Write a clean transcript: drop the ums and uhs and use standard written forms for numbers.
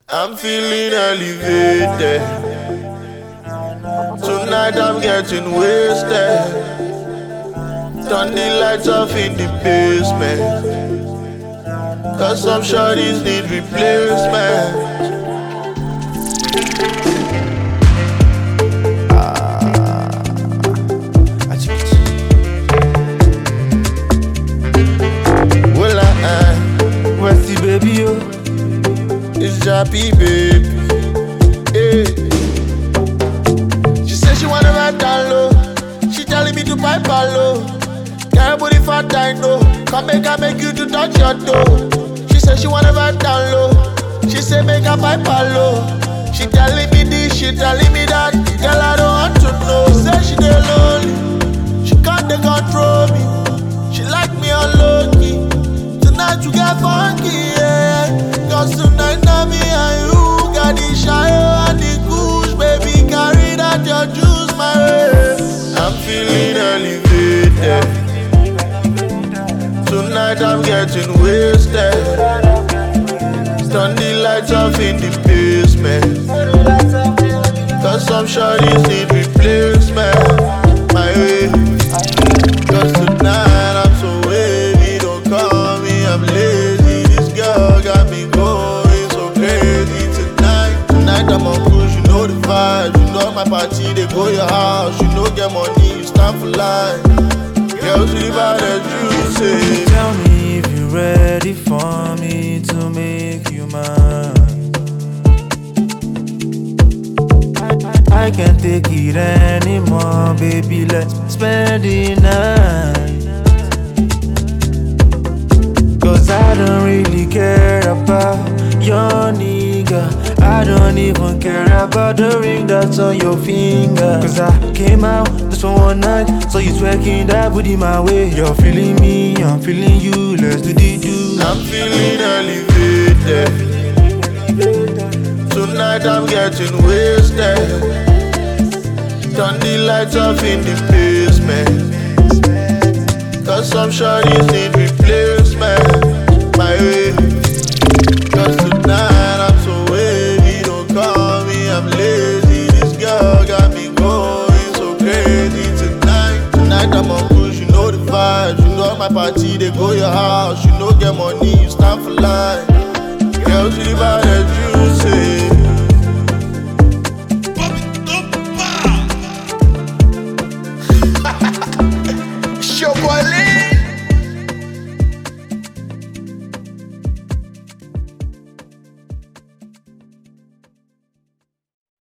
I'm feeling elevated. Tonight I'm getting wasted. Turn the lights off in the basement, cause some shorties need replacement. Well, Where's the baby, yo? it's Jappy, baby. Hey. She said she wanna ride down low. She telling me to pipe her low. Can't booty fat, I know. Come make you to touch your toe. She said she wanna ride down low. She said make her pipe her low. She telling me this, she telling me that. Girl, I don't want to know. She said she dey lonely. She can't dey control me. She like me on low key. Tonight you get funky, yeah. Cause tonight now me and you got the shy and the kush. Baby, carry that your juice my way. I'm feeling elevated. Tonight I'm getting wasted. Turn the lights off in the basement, cause some shorties need replacement. My way, cause tonight I'm so wavy. Don't call me, I'm lazy. This girl got me going so crazy tonight. Tonight I'm on cruise, you know the vibes. You know my party, they go your house. You know get money, you stand for life. Girls live out as you say. Tell me if you're ready for me to make you mine. I can't take it anymore, baby, let's spend the night. Cause I don't really care about your nigga. I don't even care about the ring that's on your finger. Cause I came out this one night, so you twerking that booty my way. You're feeling me, I'm feeling you, let's do the do. I'm feeling elevated. Tonight I'm getting wasted. Turn the lights off in the basement, cause some shorties need replacement. My way,